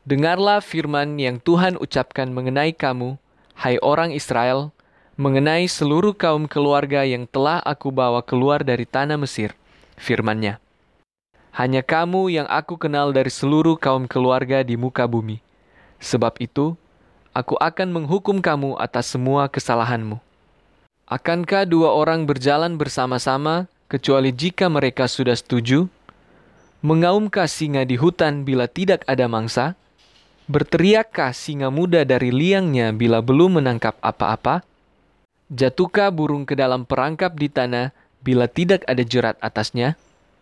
Dengarlah firman yang Tuhan ucapkan mengenai kamu, hai orang Israel, mengenai seluruh kaum keluarga yang telah aku bawa keluar dari tanah Mesir. Firman-Nya, hanya kamu yang aku kenal dari seluruh kaum keluarga di muka bumi. Sebab itu, aku akan menghukum kamu atas semua kesalahanmu. Akankah dua orang berjalan bersama-sama, kecuali jika mereka sudah setuju? Mengaumkah singa di hutan bila tidak ada mangsa? Berteriakkah singa muda dari liangnya bila belum menangkap apa-apa? Jatuhkah burung ke dalam perangkap di tanah bila tidak ada jerat atasnya?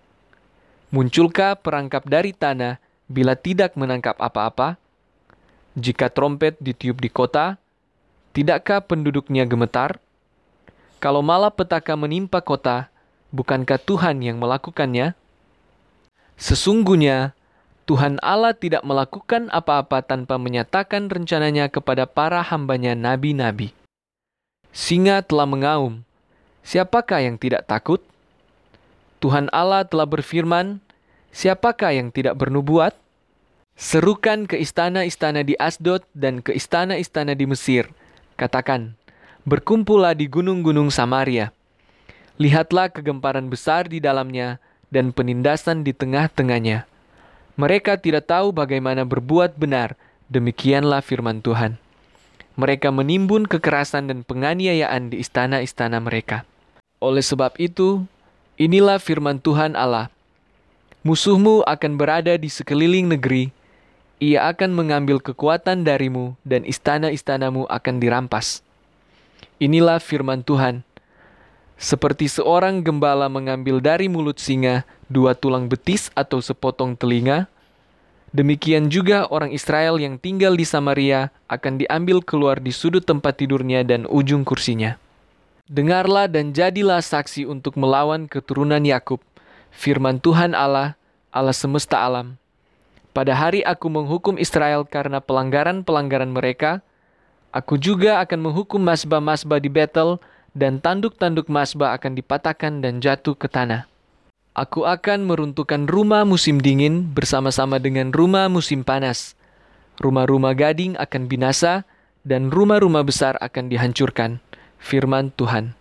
Munculkah perangkap dari tanah bila tidak menangkap apa-apa? Jika trompet ditiup di kota, tidakkah penduduknya gemetar? Kalau malapetaka menimpa kota, bukankah Tuhan yang melakukannya? Sesungguhnya, Tuhan Allah tidak melakukan apa-apa tanpa menyatakan rencananya kepada para hamba-Nya nabi-nabi. Singa telah mengaum, siapakah yang tidak takut? Tuhan Allah telah berfirman, siapakah yang tidak bernubuat? Serukan ke istana-istana di Asdod dan ke istana-istana di Mesir. Katakan, berkumpullah di gunung-gunung Samaria. Lihatlah kegemparan besar di dalamnya dan penindasan di tengah-tengahnya. Mereka tidak tahu bagaimana berbuat benar, demikianlah firman Tuhan. Mereka menimbun kekerasan dan penganiayaan di istana-istana mereka. Oleh sebab itu, inilah firman Tuhan Allah. Musuhmu akan berada di sekeliling negeri, ia akan mengambil kekuatan darimu dan istana-istanamu akan dirampas. Inilah firman Tuhan. Seperti seorang gembala mengambil dari mulut singa 2 tulang betis atau sepotong telinga, demikian juga orang Israel yang tinggal di Samaria akan diambil keluar di sudut tempat tidurnya dan ujung kursinya. Dengarlah dan jadilah saksi untuk melawan keturunan Yakub, firman Tuhan Allah, Allah semesta alam. Pada hari aku menghukum Israel karena pelanggaran-pelanggaran mereka, aku juga akan menghukum masbah-masbah di Betel, dan tanduk-tanduk masbah akan dipatahkan dan jatuh ke tanah. Aku akan meruntuhkan rumah musim dingin bersama-sama dengan rumah musim panas. Rumah-rumah gading akan binasa, dan rumah-rumah besar akan dihancurkan. Firman Tuhan.